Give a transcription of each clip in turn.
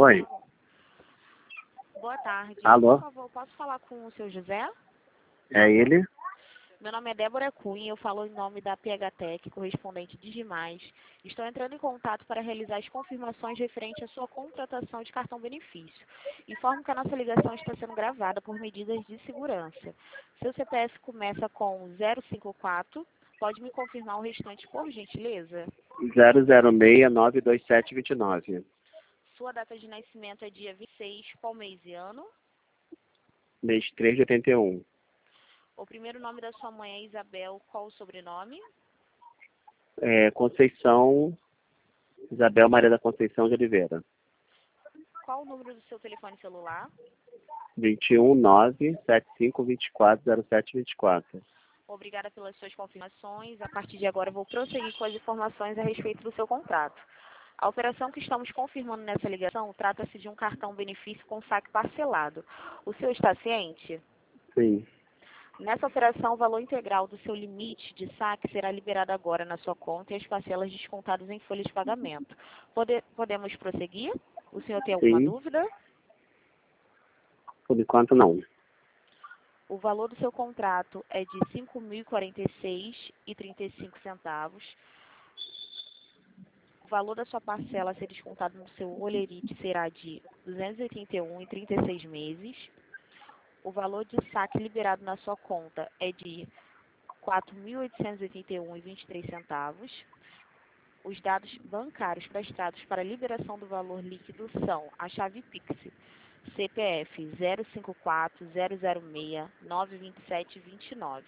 Oi. Boa tarde. Alô? Por favor, posso falar com o seu José? É ele? Meu nome é Débora Cunha, eu falo em nome da PHTEC, correspondente de Digimais. Estou entrando em contato para realizar as confirmações referente à sua contratação de cartão benefício. Informo que a nossa ligação está sendo gravada por medidas de segurança. Seu CPF começa com 054. Pode me confirmar o restante, por gentileza? 00692729. Sua data de nascimento é dia 26, qual mês e ano? Mês 3 de 81. O primeiro nome da sua mãe é Isabel, qual o sobrenome? Conceição, Isabel Maria da Conceição de Oliveira. Qual o número do seu telefone celular? 21975240724. Obrigada pelas suas confirmações. A partir de agora, eu vou prosseguir com as informações a respeito do seu contrato. A operação que estamos confirmando nessa ligação trata-se de um cartão benefício com saque parcelado. O senhor está ciente? Sim. Nessa operação, o valor integral do seu limite de saque será liberado agora na sua conta e as parcelas descontadas em folha de pagamento. Podemos prosseguir? O senhor tem alguma Sim. dúvida? Por enquanto não. O valor do seu contrato é de R$ 5.046,35. O valor da sua parcela a ser descontado no seu Olerite será de R$ 281,36 meses. O valor de saque liberado na sua conta é de R$ 4.881,23. Os dados bancários prestados para a liberação do valor líquido são a chave Pix, CPF 054-006-92729.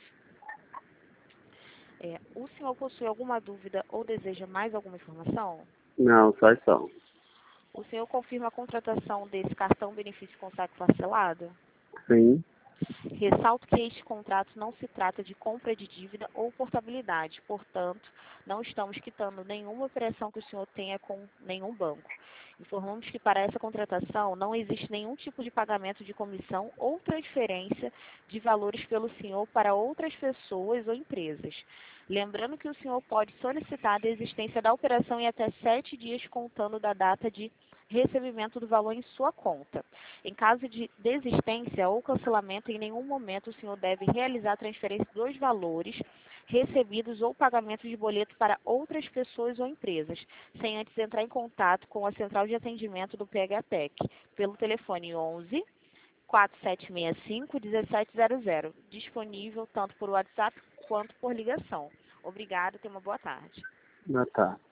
O senhor possui alguma dúvida ou deseja mais alguma informação? Não, só isso. O senhor confirma a contratação desse cartão benefício com saque parcelado? Sim. Ressalto que este contrato não se trata de compra de dívida ou portabilidade, portanto, não estamos quitando nenhuma operação que o senhor tenha com nenhum banco. Informamos que para essa contratação não existe nenhum tipo de pagamento de comissão ou transferência de valores pelo senhor para outras pessoas ou empresas. Lembrando que o senhor pode solicitar a desistência da operação em até 7 dias contando da data de recebimento do valor em sua conta. Em caso de desistência ou cancelamento, em nenhum momento o senhor deve realizar a transferência dos valores recebidos ou pagamento de boleto para outras pessoas ou empresas, sem antes entrar em contato com a central de atendimento do PHTEC, pelo telefone 11 4765 1700, disponível tanto por WhatsApp quanto por ligação. Obrigada, tenha uma boa tarde. Ah, tá.